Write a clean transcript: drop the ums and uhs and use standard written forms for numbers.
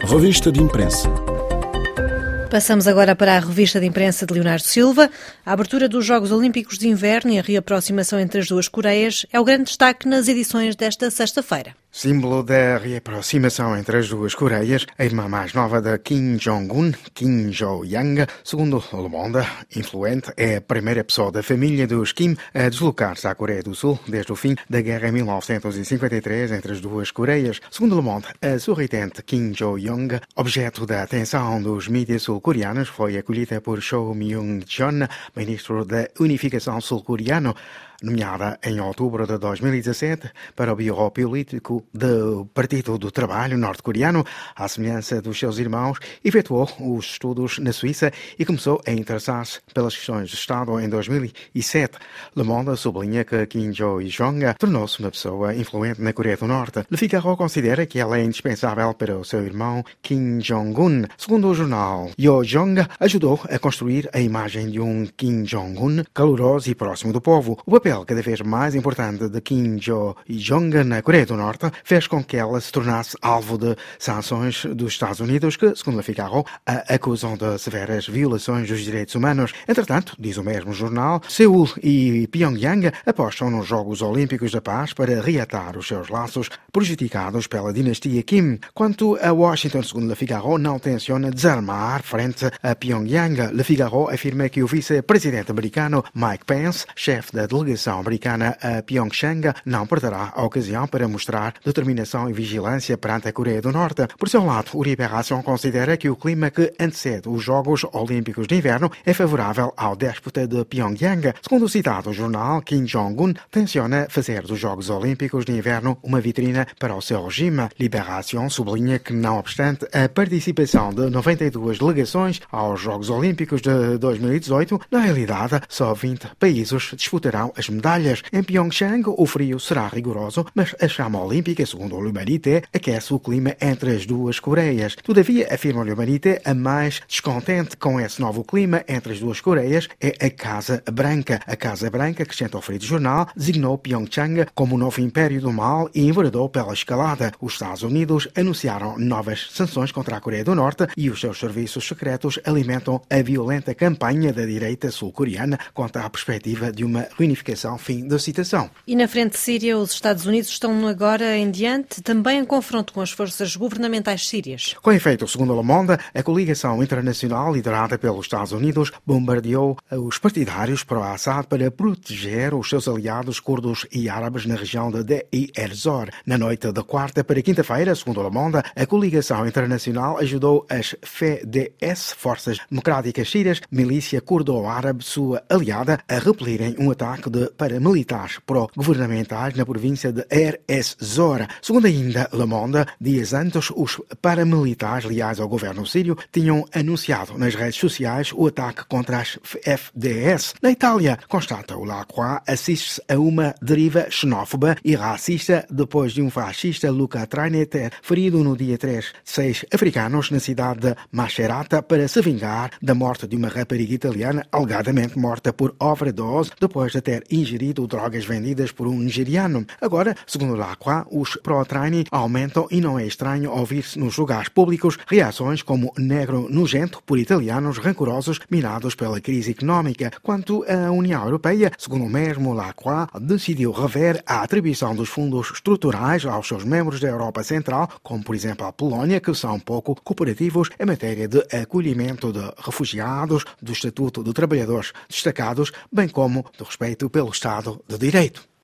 Revista de imprensa. Passamos agora para a revista de imprensa de Leonardo Silva. A abertura dos Jogos Olímpicos de Inverno e a reaproximação entre as duas Coreias é o grande destaque nas edições desta sexta-feira. Símbolo da reaproximação entre as duas Coreias, a irmã mais nova de Kim Jong-un, Kim Jo-young, segundo Le Monde, influente, é a primeira pessoa da família dos Kim a deslocar-se à Coreia do Sul desde o fim da guerra em 1953 entre as duas Coreias. Segundo Le Monde, a sorridente Kim Jo-young, objeto da atenção dos mídias sul-coreanos, foi acolhida por Cho Myung-jeon, ministro da Unificação sul-coreano, nomeada em outubro de 2017 para o Bureau Político do Partido do Trabalho norte-coreano. À semelhança dos seus irmãos, efetuou os estudos na Suíça e começou a interessar-se pelas questões de Estado em 2007. Le Monde sublinha que Kim Jo-young tornou-se uma pessoa influente na Coreia do Norte. Le Figaro considera que ela é indispensável para o seu irmão Kim Jong-un. Segundo o jornal, Yo-jong ajudou a construir a imagem de um Kim Jong-un caloroso e próximo do povo. O papel cada vez mais importante de Kim Jo-young na Coreia do Norte fez com que ela se tornasse alvo de sanções dos Estados Unidos que, segundo Le Figaro, a acusam de severas violações dos direitos humanos. Entretanto, diz o mesmo jornal, Seul e Pyongyang apostam nos Jogos Olímpicos da Paz para reatar os seus laços prejudicados pela dinastia Kim. Quanto a Washington, segundo Le Figaro, não tenciona desarmar frente a Pyongyang. Le Figaro afirma que o vice-presidente americano Mike Pence, chefe da delegação americana a Pyeongchang, não perderá a ocasião para mostrar determinação e vigilância perante a Coreia do Norte. Por seu lado, o Libération considera que o clima que antecede os Jogos Olímpicos de Inverno é favorável ao déspota de Pyongyang. Segundo o citado jornal, Kim Jong-un tenciona fazer dos Jogos Olímpicos de Inverno uma vitrina para o seu regime. Libération sublinha que, não obstante a participação de 92 delegações aos Jogos Olímpicos de 2018, na realidade só 20 países disputarão as medalhas. Em Pyeongchang, o frio será rigoroso, mas a chama olímpica, segundo o L'Humanité, aquece o clima entre as duas Coreias. Todavia, afirma o L'Humanité, a mais descontente com esse novo clima entre as duas Coreias é a Casa Branca. A Casa Branca, acrescenta o referido jornal, designou Pyeongchang como o novo império do mal e enveredou pela escalada. Os Estados Unidos anunciaram novas sanções contra a Coreia do Norte e os seus serviços secretos alimentam a violenta campanha da direita sul-coreana contra a perspectiva de uma reunificação. Fim da citação. E na frente síria, os Estados Unidos estão agora em diante também em confronto com as forças governamentais sírias. Com efeito, segundo Le Monde, a coligação internacional liderada pelos Estados Unidos bombardeou os partidários pró-Assad para proteger os seus aliados curdos e árabes na região de Deir ez-Zor. Na noite de quarta para quinta-feira, segundo Le Monde, a coligação internacional ajudou as FDS, Forças Democráticas Sírias, milícia curdo-árabe sua aliada, a repelirem um ataque de paramilitares pró-governamentais na província de Deir ez-Zor. Segundo ainda Le Monde, dias antes, os paramilitares leais ao governo sírio tinham anunciado nas redes sociais o ataque contra as FDS. Na Itália, constata o La Croix, assiste-se a uma deriva xenófoba e racista depois de um fascista, Luca Traine, ter ferido no dia 3 6 africanos na cidade de Macerata para se vingar da morte de uma rapariga italiana alegadamente morta por overdose depois de ter ingerido drogas vendidas por um nigeriano. Agora, segundo La Croix, os pró-Traine aumentam e não é estranho ouvir-se nos lugares públicos reações como negro nojento por italianos rancorosos minados pela crise económica. Quanto à União Europeia, segundo o mesmo La Croix, decidiu rever a atribuição dos fundos estruturais aos seus membros da Europa Central, como por exemplo a Polónia, que são pouco cooperativos em matéria de acolhimento de refugiados, do Estatuto de Trabalhadores Destacados, bem como do respeito pelo Estado de Direito.